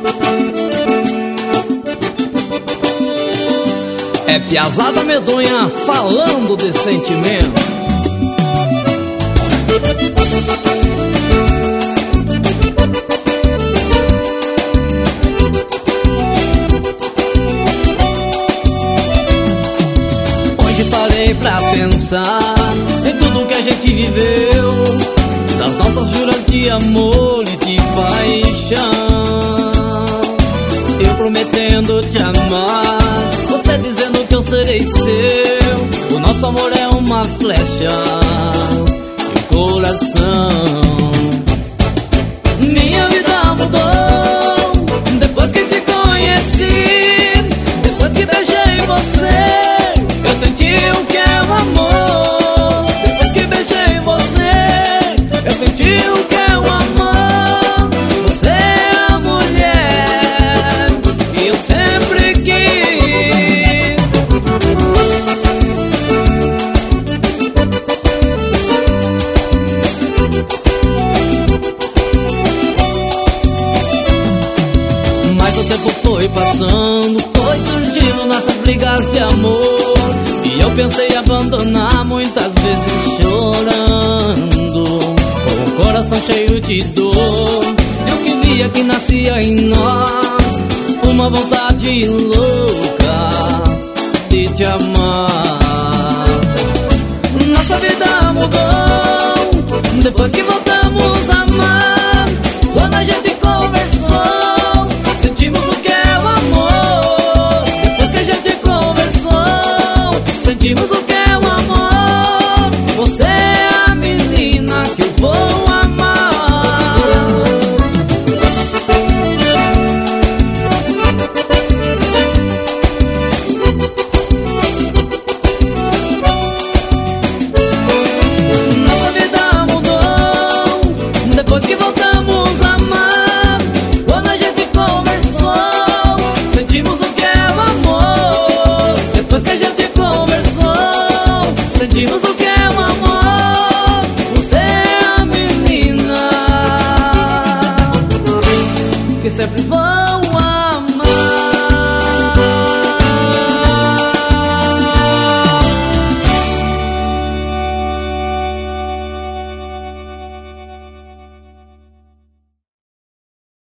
É piazada medonha falando de sentimento. Hoje parei pra pensar em tudo que a gente viveu, das nossas juras de amor e de paixão. Eu prometendo te amar, você dizendo que eu serei seu. O nosso amor é uma flecha e um coração. Minha vida mudou depois que te conheci, depois que beijei você, eu senti o que é o amor. Depois que beijei você, eu senti o que é o amor. Você é a mulher que eu sempre quis. Mas o tempo foi passando, foi surgindo nossas brigas de amor, e eu pensei em abandonar muitas vezes chorando, com o coração cheio de dor. Eu que via que nascia em nós uma vontade louca de te amar. Nossa vida mudou depois que voltamos